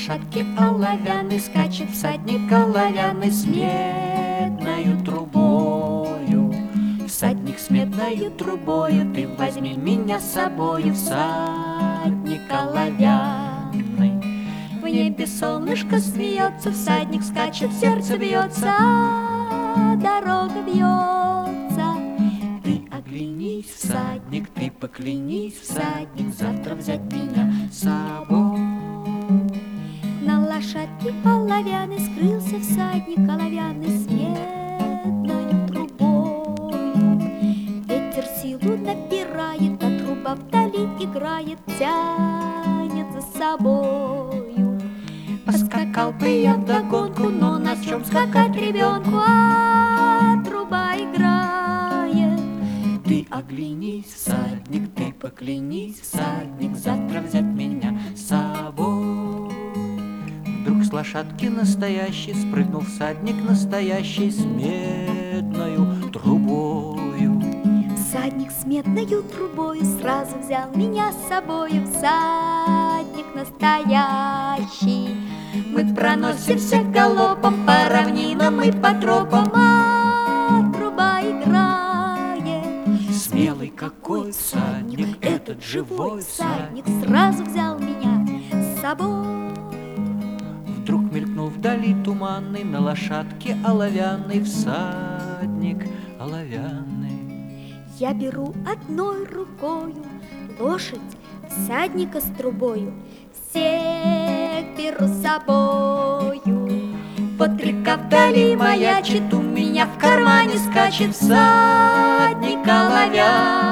лошадке оловянной скачет всадник оловянный с медною трубою. Всадник с медною трубою, ты возьми меня с собою, всадник оловянный. В небе солнышко смеется, всадник скачет, сердце бьется, а дорога бьется. Ты оглянись, всадник, ты поклянись, всадник, завтра взять меня с собой. На лошадке оловянной скрылся всадник оловянный с медною трубою. Ветер силу набирает, а труба вдали играет, тянет за собою. Поскакал бы я вдогонку, но на чем скакать ребенку, а труба играет. Ты оглянись, всадник, ты поклянись, всадник, завтра взять меня с собой. Вдруг с лошадки настоящий спрыгнул всадник настоящий с медною трубою. Всадник с медною трубою сразу взял меня с собою, всадник настоящий. Мы проносимся галопом по равнинам и по тропам, а труба играет. Смелый какой всадник, этот живой всадник, сразу взял меня с собой. Вдруг мелькнул вдали туманный, на лошадке оловянный всадник оловянный. Я беру одной рукою лошадь, всадника с трубою, всех беру с собою. Вот река вдали маячит, у меня в кармане скачет всадник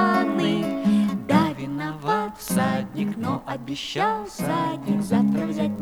оловянный. Да, виноват всадник, но обещал всадник завтра взять